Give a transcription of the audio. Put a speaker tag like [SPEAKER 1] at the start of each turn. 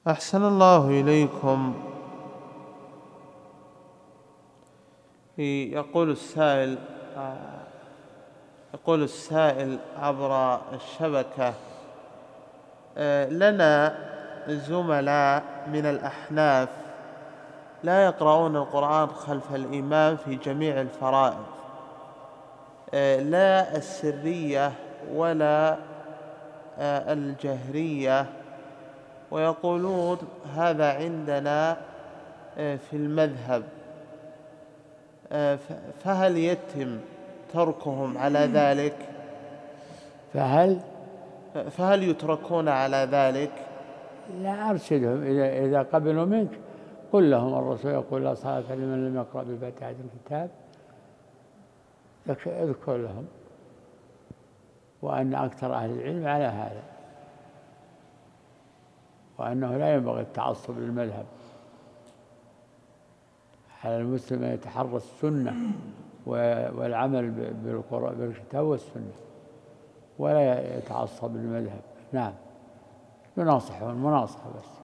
[SPEAKER 1] أحسن الله إليكم. يقول السائل عبر الشبكة: لنا زملاء من الأحناف لا يقرؤون القرآن خلف الإمام في جميع الفرائض، لا السرية ولا الجهرية، ويقولون هذا عندنا في المذهب، فهل يتم تركهم على ذلك؟ فهل يتركون على ذلك؟
[SPEAKER 2] لا، أرشدهم. إذا قبلوا منك قل لهم الرسول يقول: لا صلاة لمن لم يقرأ بفاتحة الكتاب. اذكر لهم وأن أكثر أهل العلم على هذا، وأنه لا ينبغي التعصب للمذهب. على المسلم أن يتحرى السنة والعمل بالكتاب والسنة، ولا يتعصب للمذهب. نعم، يناصحون مناصحة بس.